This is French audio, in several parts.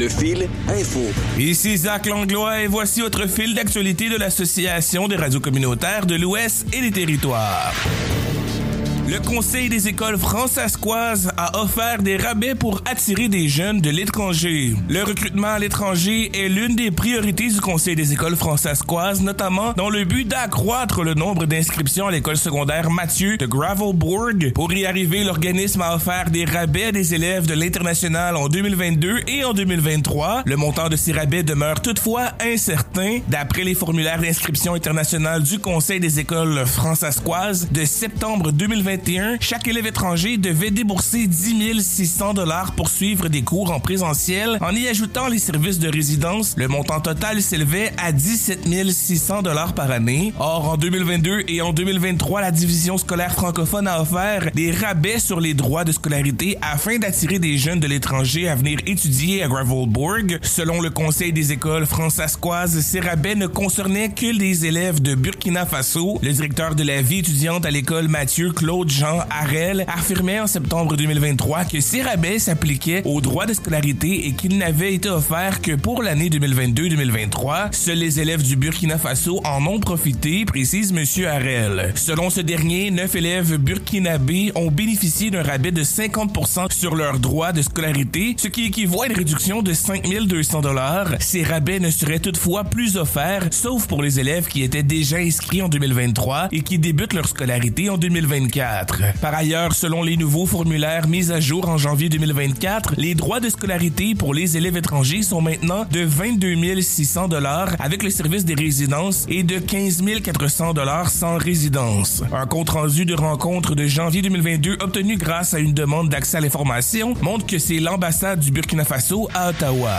Le fil info. Ici Zach Langlois et voici votre fil d'actualité de l'Association des radios communautaires de l'Ouest et des Territoires. Le Conseil des écoles fransaskoises a offert des rabais pour attirer des jeunes de l'étranger. Le recrutement à l'étranger est l'une des priorités du Conseil des écoles fransaskoises, notamment dans le but d'accroître le nombre d'inscriptions à l'école secondaire Mathieu de Gravelbourg. Pour y arriver, l'organisme a offert des rabais à des élèves de l'international en 2022 et en 2023. Le montant de ces rabais demeure toutefois incertain. D'après les formulaires d'inscription internationale du Conseil des écoles fransaskoises de septembre 2021, chaque élève étranger devait débourser 10 600 $ pour suivre des cours en présentiel. En y ajoutant les services de résidence, le montant total s'élevait à 17 600 $ par année. Or, en 2022 et en 2023, la division scolaire francophone a offert des rabais sur les droits de scolarité afin d'attirer des jeunes de l'étranger à venir étudier à Gravelbourg. Selon le Conseil des écoles fransaskoises, ces rabais ne concernaient que les élèves de Burkina Faso. Le directeur de la vie étudiante à l'école Mathieu, Claude Jean Harel, affirmait en septembre 2023 que ces rabais s'appliquaient aux droits de scolarité et qu'ils n'avaient été offerts que pour l'année 2022-2023. Seuls les élèves du Burkina Faso en ont profité, précise M. Harel. Selon ce dernier, 9 élèves burkinabés ont bénéficié d'un rabais de 50% sur leurs droits de scolarité, ce qui équivaut à une réduction de 5 200 $. Ces rabais ne seraient toutefois plus offerts, sauf pour les élèves qui étaient déjà inscrits en 2023 et qui débutent leur scolarité en 2024. Par ailleurs, selon les nouveaux formulaires mis à jour en janvier 2024, les droits de scolarité pour les élèves étrangers sont maintenant de 22 600 $ avec le service des résidences et de 15 400 $ sans résidence. Un compte-rendu de rencontre de janvier 2022 obtenu grâce à une demande d'accès à l'information montre que c'est l'ambassade du Burkina Faso à Ottawa.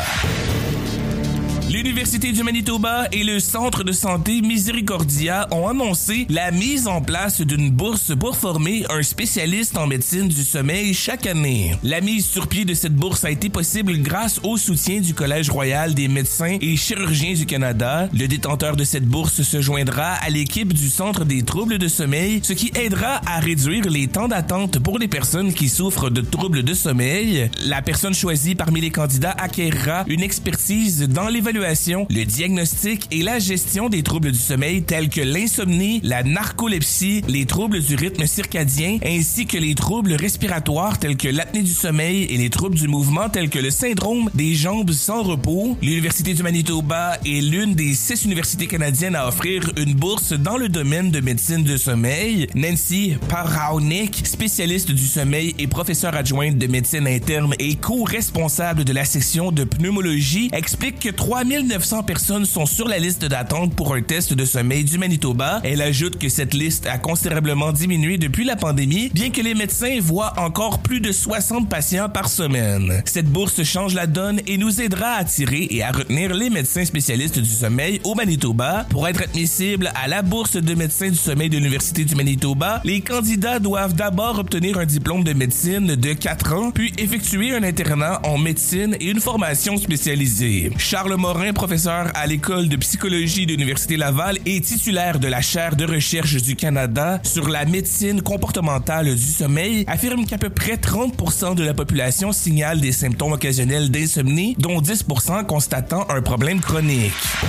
L'Université du Manitoba et le Centre de santé Miséricordia ont annoncé la mise en place d'une bourse pour former un spécialiste en médecine du sommeil chaque année. La mise sur pied de cette bourse a été possible grâce au soutien du Collège royal des médecins et chirurgiens du Canada. Le détenteur de cette bourse se joindra à l'équipe du Centre des troubles de sommeil, ce qui aidera à réduire les temps d'attente pour les personnes qui souffrent de troubles de sommeil. La personne choisie parmi les candidats acquérera une expertise dans l'évaluation, le diagnostic et la gestion des troubles du sommeil tels que l'insomnie, la narcolepsie, les troubles du rythme circadien, ainsi que les troubles respiratoires tels que l'apnée du sommeil et les troubles du mouvement tels que le syndrome des jambes sans repos. L'Université du Manitoba est l'une des 6 universités canadiennes à offrir une bourse dans le domaine de médecine du sommeil. Nancy Paraunik, spécialiste du sommeil et professeure adjointe de médecine interne et co-responsable de la section de pneumologie, explique que 3900 personnes sont sur la liste d'attente pour un test de sommeil du Manitoba. Elle ajoute que cette liste a considérablement diminué depuis la pandémie, bien que les médecins voient encore plus de 60 patients par semaine. Cette bourse change la donne et nous aidera à attirer et à retenir les médecins spécialistes du sommeil au Manitoba. Pour être admissible à la bourse de médecins du sommeil de l'Université du Manitoba, les candidats doivent d'abord obtenir un diplôme de médecine de 4 ans, puis effectuer un internat en médecine et une formation spécialisée. Charles Morin, professeur à l'école de psychologie de l'Université Laval et titulaire de la chaire de recherche du Canada sur la médecine comportementale du sommeil, affirme qu'à peu près 30% de la population signale des symptômes occasionnels d'insomnie, dont 10% constatant un problème chronique.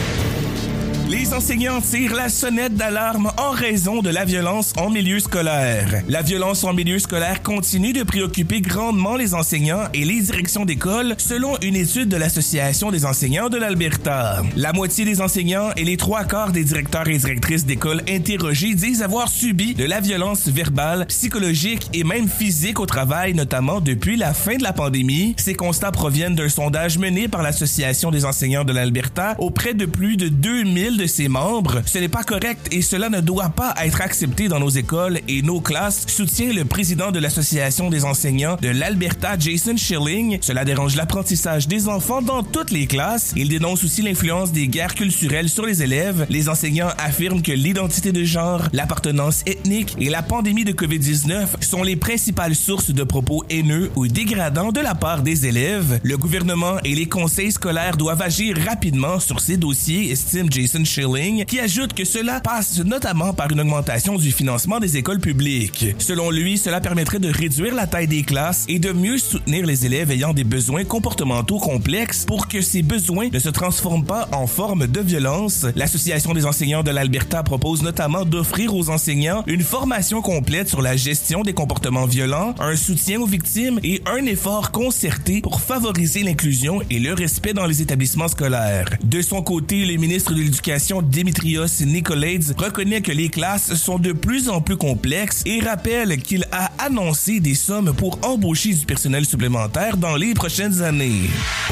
Les enseignants tirent la sonnette d'alarme en raison de la violence en milieu scolaire. La violence en milieu scolaire continue de préoccuper grandement les enseignants et les directions d'école, selon une étude de l'Association des enseignants de l'Alberta. La moitié des enseignants et les 3/4 des directeurs et directrices d'école interrogés disent avoir subi de la violence verbale, psychologique et même physique au travail, notamment depuis la fin de la pandémie. Ces constats proviennent d'un sondage mené par l'Association des enseignants de l'Alberta auprès de plus de 2000 de ses membres. Ce n'est pas correct et cela ne doit pas être accepté dans nos écoles et nos classes, soutient le président de l'Association des enseignants de l'Alberta, Jason Schilling. Cela dérange l'apprentissage des enfants dans toutes les classes. Il dénonce aussi l'influence des guerres culturelles sur les élèves. Les enseignants affirment que l'identité de genre, l'appartenance ethnique et la pandémie de COVID-19 sont les principales sources de propos haineux ou dégradants de la part des élèves. Le gouvernement et les conseils scolaires doivent agir rapidement sur ces dossiers, estime Jason Schilling, qui ajoute que cela passe notamment par une augmentation du financement des écoles publiques. Selon lui, cela permettrait de réduire la taille des classes et de mieux soutenir les élèves ayant des besoins comportementaux complexes pour que ces besoins ne se transforment pas en forme de violence. L'Association des enseignants de l'Alberta propose notamment d'offrir aux enseignants une formation complète sur la gestion des comportements violents, un soutien aux victimes et un effort concerté pour favoriser l'inclusion et le respect dans les établissements scolaires. De son côté, le ministre de l'Éducation Dimitrios Nicolaides reconnaît que les classes sont de plus en plus complexes et rappelle qu'il a annoncé des sommes pour embaucher du personnel supplémentaire dans les prochaines années.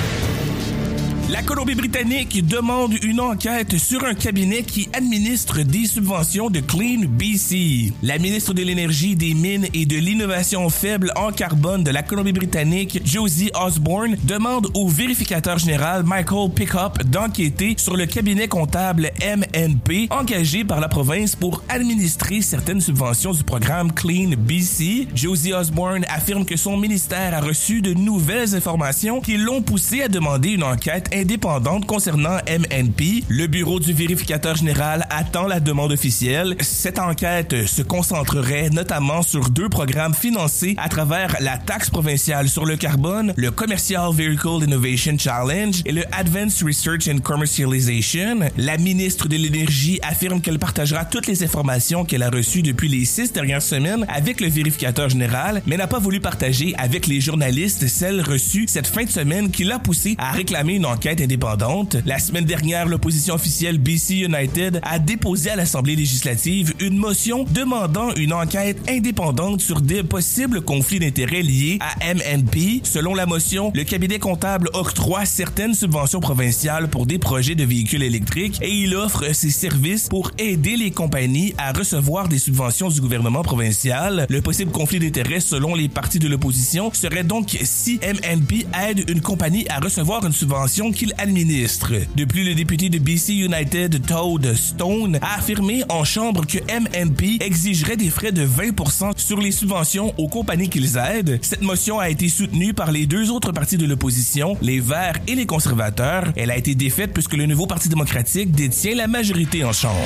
La Colombie-Britannique demande une enquête sur un cabinet qui administre des subventions de Clean BC. La ministre de l'Énergie, des Mines et de l'Innovation faible en carbone de la Colombie-Britannique, Josie Osborne, demande au vérificateur général Michael Pickup d'enquêter sur le cabinet comptable MNP engagé par la province pour administrer certaines subventions du programme Clean BC. Josie Osborne affirme que son ministère a reçu de nouvelles informations qui l'ont poussé à demander une enquête indépendante concernant MNP. Le bureau du vérificateur général attend la demande officielle. Cette enquête se concentrerait notamment sur 2 programmes financés à travers la taxe provinciale sur le carbone, le Commercial Vehicle Innovation Challenge et le Advanced Research and Commercialization. La ministre de l'Énergie affirme qu'elle partagera toutes les informations qu'elle a reçues depuis les 6 dernières semaines avec le vérificateur général, mais n'a pas voulu partager avec les journalistes celles reçues cette fin de semaine qui l'a poussé à réclamer une enquête indépendante. La semaine dernière, l'opposition officielle BC United a déposé à l'Assemblée législative une motion demandant une enquête indépendante sur des possibles conflits d'intérêts liés à MNP. Selon la motion, le cabinet comptable octroie certaines subventions provinciales pour des projets de véhicules électriques et il offre ses services pour aider les compagnies à recevoir des subventions du gouvernement provincial. Le possible conflit d'intérêts selon les partis de l'opposition serait donc si MNP aide une compagnie à recevoir une subvention qu'il administre. De plus, le député de BC United, Todd Stone, a affirmé en chambre que MNP exigerait des frais de 20% sur les subventions aux compagnies qu'ils aident. Cette motion a été soutenue par les 2 autres partis de l'opposition, les Verts et les conservateurs. Elle a été défaite puisque le nouveau Parti démocratique détient la majorité en chambre.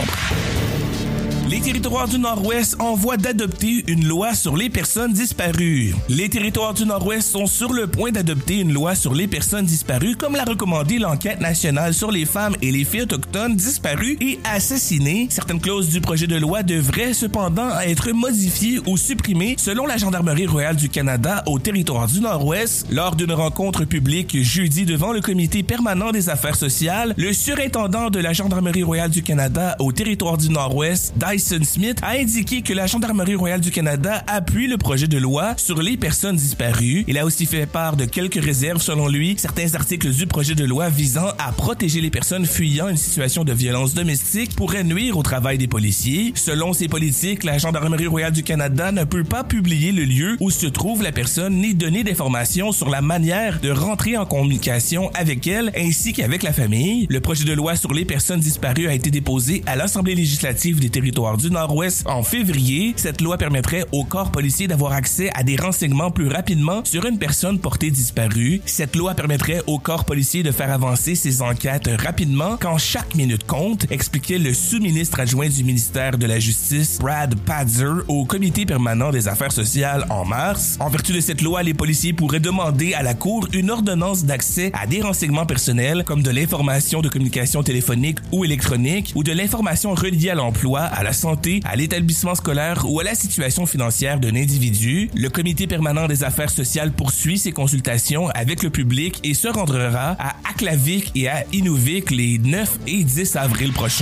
Les territoires du Nord-Ouest envoient d'adopter une loi sur les personnes disparues. Les territoires du Nord-Ouest sont sur le point d'adopter une loi sur les personnes disparues, comme l'a recommandé l'enquête nationale sur les femmes et les filles autochtones disparues et assassinées. Certaines clauses du projet de loi devraient cependant être modifiées ou supprimées selon la Gendarmerie royale du Canada au territoire du Nord-Ouest. Lors d'une rencontre publique jeudi devant le Comité permanent des affaires sociales, le surintendant de la Gendarmerie royale du Canada au territoire du Nord-Ouest, Dyson Smith, a indiqué que la Gendarmerie royale du Canada appuie le projet de loi sur les personnes disparues. Il a aussi fait part de quelques réserves selon lui. Certains articles du projet de loi visant à protéger les personnes fuyant une situation de violence domestique pourraient nuire au travail des policiers. Selon ces politiques, la Gendarmerie royale du Canada ne peut pas publier le lieu où se trouve la personne ni donner d'informations sur la manière de rentrer en communication avec elle ainsi qu'avec la famille. Le projet de loi sur les personnes disparues a été déposé à l'Assemblée législative des territoires du Nord-Ouest en février. Cette loi permettrait au corps policier d'avoir accès à des renseignements plus rapidement sur une personne portée disparue. Cette loi permettrait au corps policier de faire avancer ses enquêtes rapidement quand chaque minute compte, expliquait le sous-ministre adjoint du ministère de la Justice, Brad Padzer, au Comité permanent des affaires sociales en mars. En vertu de cette loi, les policiers pourraient demander à la Cour une ordonnance d'accès à des renseignements personnels comme de l'information de communication téléphonique ou électronique ou de l'information reliée à l'emploi, à la santé, à l'établissement scolaire ou à la situation financière d'un individu. Le Comité permanent des affaires sociales poursuit ses consultations avec le public et se rendra à Aklavik et à Inuvik les 9 et 10 avril prochains.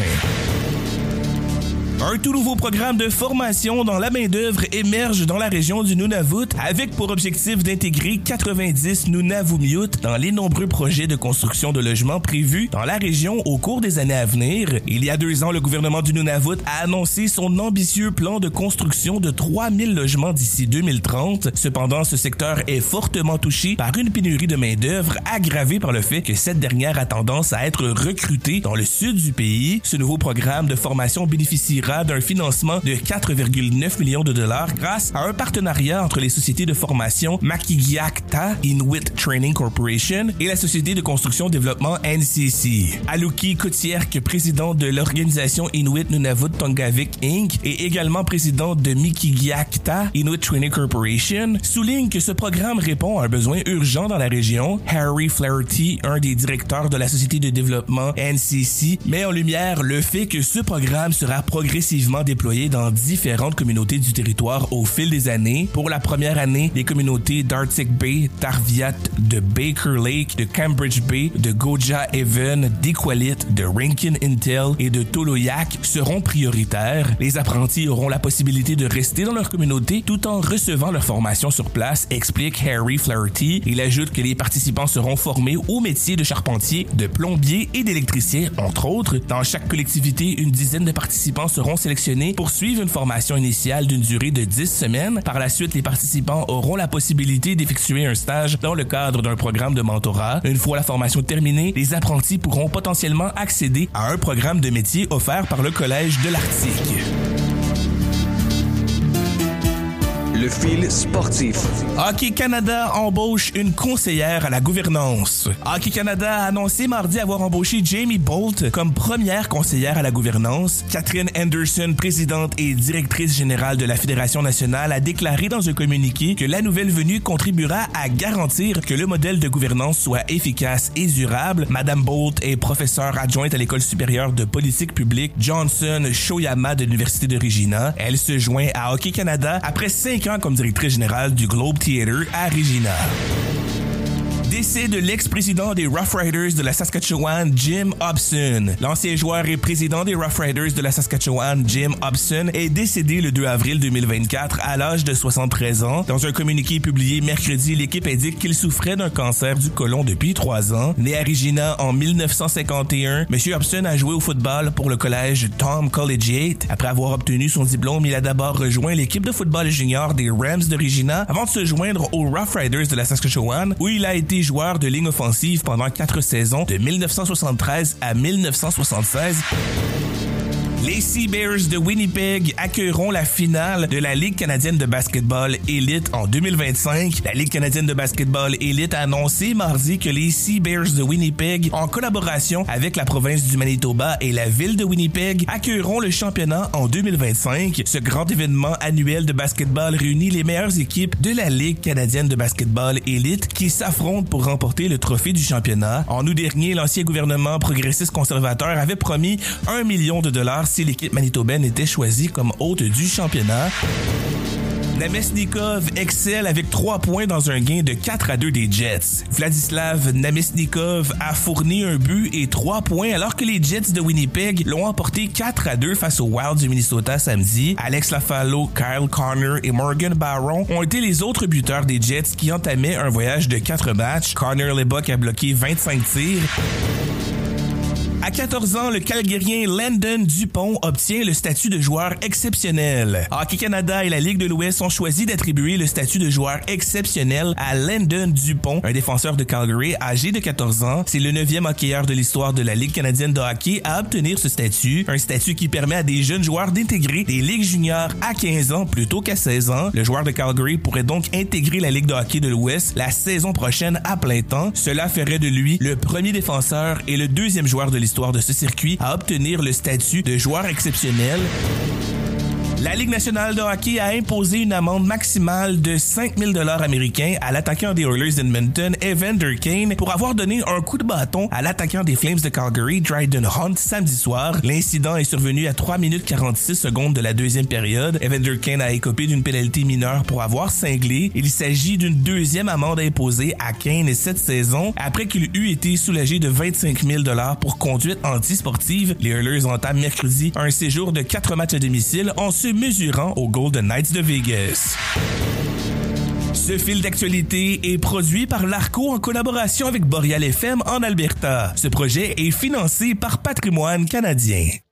Un tout nouveau programme de formation dans la main-d'œuvre émerge dans la région du Nunavut avec pour objectif d'intégrer 90 Nunavummiut dans les nombreux projets de construction de logements prévus dans la région au cours des années à venir. Il y a 2 ans, le gouvernement du Nunavut a annoncé son ambitieux plan de construction de 3000 logements d'ici 2030. Cependant, ce secteur est fortement touché par une pénurie de main-d'œuvre aggravée par le fait que cette dernière a tendance à être recrutée dans le sud du pays. Ce nouveau programme de formation bénéficiera bénéficiera d'un financement de 4,9 millions de dollars grâce à un partenariat entre les sociétés de formation Makigiakta Inuit Training Corporation et la société de construction développement NCC. Aluki Kotierk, président de l'organisation Inuit Nunavut Tongavik Inc. et également président de Mikigiakta Inuit Training Corporation, souligne que ce programme répond à un besoin urgent dans la région. Harry Flaherty, un des directeurs de la société de développement NCC, met en lumière le fait que ce programme sera progressivement déployé dans différentes communautés du territoire au fil des années. Pour la première année, les communautés d'Arctic Bay, Tarviat, de Baker Lake, de Cambridge Bay, de Goja Haven, d'Iqaluit, de Rankin Intel et de Toloyak seront prioritaires. Les apprentis auront la possibilité de rester dans leur communauté tout en recevant leur formation sur place, explique Harry Flaherty. Il ajoute que les participants seront formés au métier de charpentier, de plombier et d'électricien, entre autres. Dans chaque collectivité, une dizaine de participants seront sélectionnés pour suivre une formation initiale d'une durée de 10 semaines. Par la suite, les participants auront la possibilité d'effectuer un stage dans le cadre d'un programme de mentorat. Une fois la formation terminée, les apprentis pourront potentiellement accéder à un programme de métier offert par le Collège de l'Arctique. Le fil sportif. Hockey Canada embauche une conseillère à la gouvernance. Hockey Canada a annoncé mardi avoir embauché Jamie Bolt comme première conseillère à la gouvernance. Catherine Anderson, présidente et directrice générale de la Fédération nationale, a déclaré dans un communiqué que la nouvelle venue contribuera à garantir que le modèle de gouvernance soit efficace et durable. Madame Bolt est professeure adjointe à l'École supérieure de politique publique Johnson Shoyama de l'Université de Regina. Elle se joint à Hockey Canada après 5 ans comme directrice générale du Globe Theatre à Regina. Décès de l'ex-président des Rough Riders de la Saskatchewan, Jim Hobson. L'ancien joueur et président des Rough Riders de la Saskatchewan, Jim Hobson, est décédé le 2 avril 2024 à l'âge de 73 ans. Dans un communiqué publié mercredi, l'équipe indique qu'il souffrait d'un cancer du côlon depuis 3 ans. Né à Regina en 1951, M. Hobson a joué au football pour le collège Tom Collegiate. Après avoir obtenu son diplôme, il a d'abord rejoint l'équipe de football junior des Rams de Regina avant de se joindre aux Rough Riders de la Saskatchewan, où il a été joueur de ligne offensive pendant 4 saisons de 1973 à 1976. Les Sea Bears de Winnipeg accueilleront la finale de la Ligue canadienne de basketball élite en 2025. La Ligue canadienne de basketball élite a annoncé mardi que les Sea Bears de Winnipeg, en collaboration avec la province du Manitoba et la ville de Winnipeg, accueilleront le championnat en 2025. Ce grand événement annuel de basketball réunit les meilleures équipes de la Ligue canadienne de basketball élite qui s'affrontent pour remporter le trophée du championnat. En août dernier, l'ancien gouvernement progressiste conservateur avait promis $1 million si l'équipe manitobaine était choisie comme hôte du championnat. Namestnikov excelle avec 3 points dans un gain de 4-2 des Jets. Vladislav Namestnikov a fourni un but et 3 points alors que les Jets de Winnipeg l'ont emporté 4-2 face aux Wild du Minnesota samedi. Alex Lafalo, Kyle Connor et Morgan Barron ont été les autres buteurs des Jets qui entamaient un voyage de 4 matchs. Connor Lebock a bloqué 25 tirs. À 14 ans, le Calgérien Landon Dupont obtient le statut de joueur exceptionnel. Hockey Canada et la Ligue de l'Ouest ont choisi d'attribuer le statut de joueur exceptionnel à Landon Dupont, un défenseur de Calgary âgé de 14 ans. C'est le 9e hockeyeur de l'histoire de la Ligue canadienne de hockey à obtenir ce statut, un statut qui permet à des jeunes joueurs d'intégrer des ligues juniors à 15 ans plutôt qu'à 16 ans. Le joueur de Calgary pourrait donc intégrer la Ligue de hockey de l'Ouest la saison prochaine à plein temps. Cela ferait de lui le premier défenseur et le 2e joueur de l'histoire de ce circuit à obtenir le statut de joueur exceptionnel. La Ligue nationale de hockey a imposé une amende maximale de $5,000 américains à l'attaquant des Oilers d'Edmonton, Evander Kane, pour avoir donné un coup de bâton à l'attaquant des Flames de Calgary, Dryden Hunt, samedi soir. L'incident est survenu à 3 minutes 46 secondes de la 2e période. Evander Kane a écopé d'une pénalité mineure pour avoir cinglé. Il s'agit d'une 2e amende imposée à Kane cette saison, après qu'il eut été soulagé de $25,000 pour conduite antisportive. Les Oilers entament mercredi un séjour de 4 matchs à domicile en se mesurant aux Golden Knights de Vegas. Ce fil d'actualité est produit par l'Arco en collaboration avec Boreal FM en Alberta. Ce projet est financé par Patrimoine canadien.